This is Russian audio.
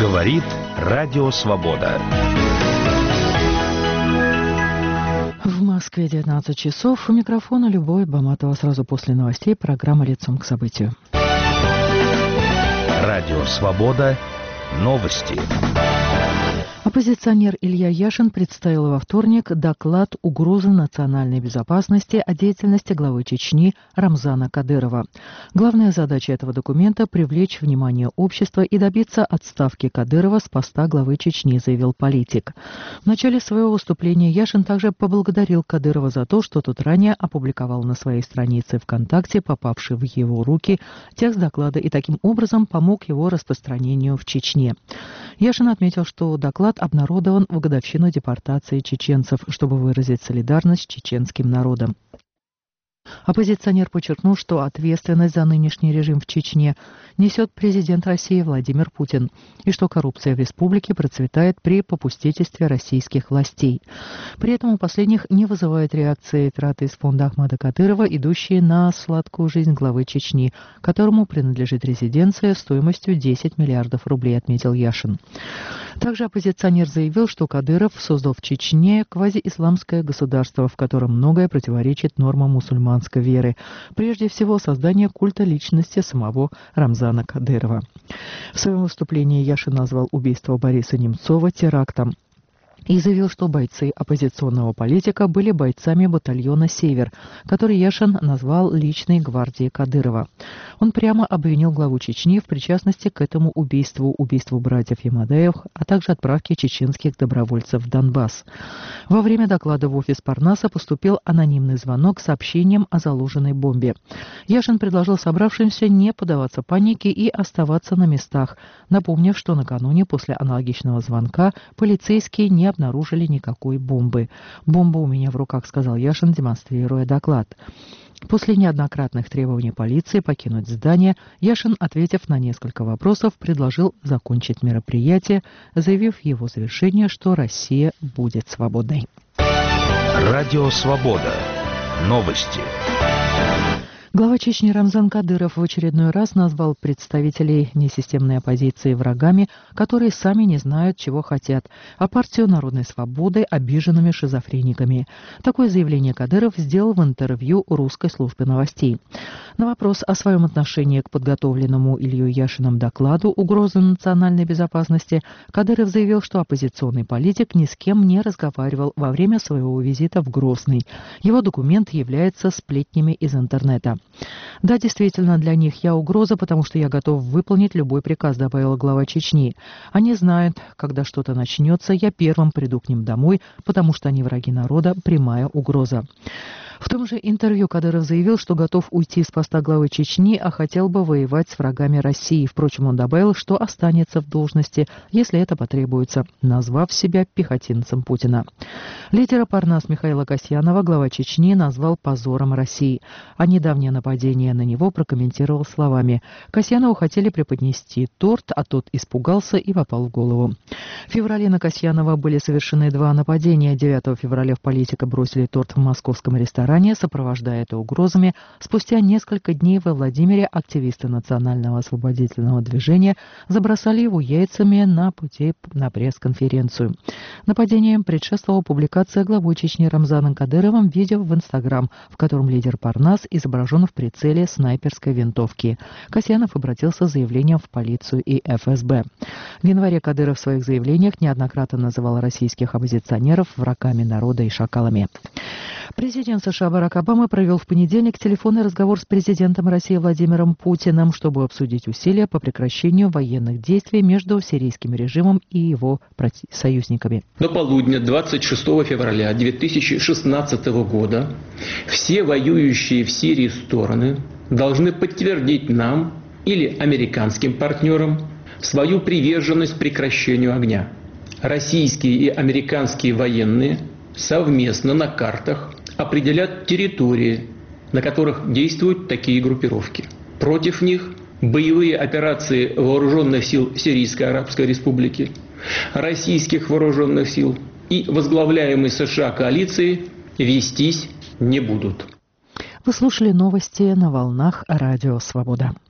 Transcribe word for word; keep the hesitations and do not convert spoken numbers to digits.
Говорит Радио Свобода. В Москве девятнадцать часов. У микрофона Любовь Баматова. Сразу после новостей программа «Лицом к событию». Радио Свобода. Новости. Оппозиционер Илья Яшин представил во вторник доклад «Угрозы национальной безопасности» о деятельности главы Чечни Рамзана Кадырова. Главная задача этого документа – привлечь внимание общества и добиться отставки Кадырова с поста главы Чечни, заявил политик. В начале своего выступления Яшин также поблагодарил Кадырова за то, что тот ранее опубликовал на своей странице ВКонтакте попавший в его руки текст доклада и таким образом помог его распространению в Чечне. Яшин отметил, что доклад обнародован в годовщину депортации чеченцев, чтобы выразить солидарность с чеченским народом. Оппозиционер подчеркнул, что ответственность за нынешний режим в Чечне несет президент России Владимир Путин, и что коррупция в республике процветает при попустительстве российских властей. При этом у последних не вызывает реакции траты из фонда Ахмада Кадырова, идущие на сладкую жизнь главы Чечни, которому принадлежит резиденция стоимостью десять миллиардов рублей, отметил Яшин. Также оппозиционер заявил, что Кадыров создал в Чечне квазиисламское государство, в котором многое противоречит нормам мусульманской веры, прежде всего создание культа личности самого Рамзана Кадырова. В своем выступлении Яшин назвал убийство Бориса Немцова терактом и заявил, что бойцы оппозиционного политика были бойцами батальона «Север», который Яшин назвал личной гвардией Кадырова. Он прямо обвинил главу Чечни в причастности к этому убийству, убийству братьев Ямадаевых, а также отправке чеченских добровольцев в Донбасс. Во время доклада в офис Парнаса поступил анонимный звонок с сообщением о заложенной бомбе. Яшин предложил собравшимся не поддаваться панике и оставаться на местах, напомнив, что накануне после аналогичного звонка полицейские не обнаружили никакой бомбы. «Бомба у меня в руках», — сказал Яшин, демонстрируя доклад. После неоднократных требований полиции покинуть здание, Яшин, ответив на несколько вопросов, предложил закончить мероприятие, заявив в его завершение, что Россия будет свободной. Радио Свобода. Новости. Глава Чечни Рамзан Кадыров в очередной раз назвал представителей несистемной оппозиции врагами, которые сами не знают, чего хотят, а партию народной свободы – обиженными шизофрениками. Такое заявление Кадыров сделал в интервью русской службе новостей. На вопрос о своем отношении к подготовленному Ильей Яшиным докладу «Угрозы национальной безопасности» Кадыров заявил, что оппозиционный политик ни с кем не разговаривал во время своего визита в Грозный. Его документ является сплетнями из интернета. «Да, действительно, для них я угроза, потому что я готов выполнить любой приказ», — добавила глава Чечни. «Они знают, когда что-то начнется, я первым приду к ним домой, потому что они враги народа, прямая угроза». В том же интервью Кадыров заявил, что готов уйти с поста главы Чечни, а хотел бы воевать с врагами России. Впрочем, он добавил, что останется в должности, если это потребуется, назвав себя пехотинцем Путина. Лидера Парнас Михаила Касьянова глава Чечни назвал позором России, а недавнее нападение на него прокомментировал словами: «Касьянову хотели преподнести торт, а тот испугался и попал в голову». В феврале на Касьянова были совершены два нападения. девятого февраля в политика бросили торт в московском ресторане, сопровождая это угрозами. Спустя несколько дней во Владимире активисты национального освободительного движения забросали его яйцами на пути на пресс-конференцию. Нападением предшествовала публикация главой Чечни Рамзаном Кадыровым видео в Инстаграм, в котором лидер Парнас изображен в прицеле снайперской винтовки. Касьянов обратился с заявлением в полицию и эф эс бэ. В январе Кадыров в своих заявлениях неоднократно называл российских оппозиционеров врагами народа и шакалами. Президент США Барак Обама провел в понедельник телефонный разговор с президентом России Владимиром Путиным, чтобы обсудить усилия по прекращению военных действий между сирийским режимом и его союзниками. До полудня двадцать шестого февраля две тысячи шестнадцатого года все воюющие в Сирии стороны должны подтвердить нам или американским партнерам свою приверженность прекращению огня. Российские и американские военные совместно на картах определят территории, на которых действуют такие группировки. Против них боевые операции вооруженных сил Сирийской Арабской Республики, российских вооруженных сил и возглавляемой США коалиции вестись не будут. Вы слушали новости на волнах Радио Свобода.